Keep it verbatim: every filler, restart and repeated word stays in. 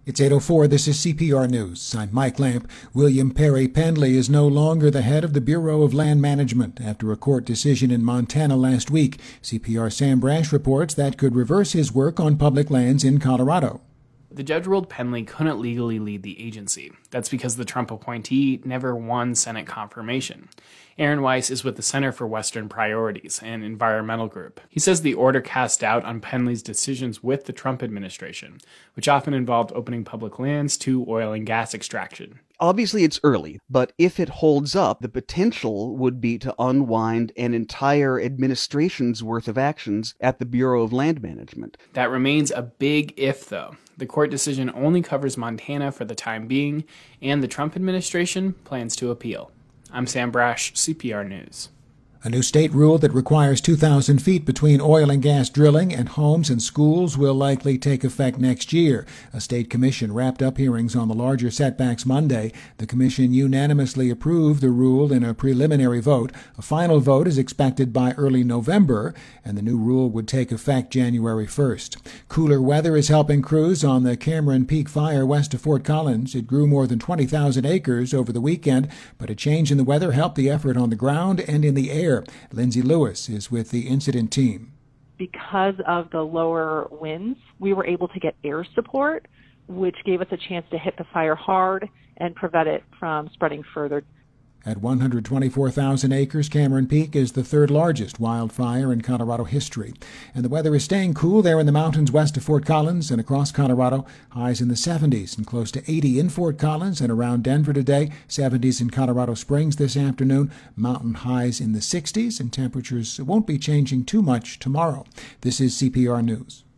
It's eight oh four. This is C P R News. I'm Mike Lamp. William Perry Pendley is no longer the head of the Bureau of Land Management after a court decision in Montana last week. C P R's Sam Brash reports that could reverse his work on public lands in Colorado. The judge ruled Pendley couldn't legally lead the agency. That's because the Trump appointee never won Senate confirmation. Aaron Weiss is with the Center for Western Priorities, an environmental group. He says the order cast doubt on Pendley's decisions with the Trump administration, which often involved opening public lands to oil and gas extraction. Obviously, it's early, but if it holds up, the potential would be to unwind an entire administration's worth of actions at the Bureau of Land Management. That remains a big if, though. The court decision only covers Montana for the time being, and the Trump administration plans to appeal. I'm Sam Brash, C P R News. A new state rule that requires two thousand feet between oil and gas drilling and homes and schools will likely take effect next year. A state commission wrapped up hearings on the larger setbacks Monday. The commission unanimously approved the rule in a preliminary vote. A final vote is expected by early November, and the new rule would take effect January first. Cooler weather is helping crews on the Cameron Peak fire west of Fort Collins. It grew more than twenty thousand acres over the weekend, but a change in the weather helped the effort on the ground and in the air. Lindsay Lewis is with the incident team. Because of the lower winds, we were able to get air support, which gave us a chance to hit the fire hard and prevent it from spreading further. At one hundred twenty-four thousand acres, Cameron Peak is the third largest wildfire in Colorado history. And the weather is staying cool there in the mountains west of Fort Collins and across Colorado. Highs in the seventies and close to eighty in Fort Collins and around Denver today. seventies in Colorado Springs this afternoon. Mountain highs in the sixties, and temperatures won't be changing too much tomorrow. This is C P R News.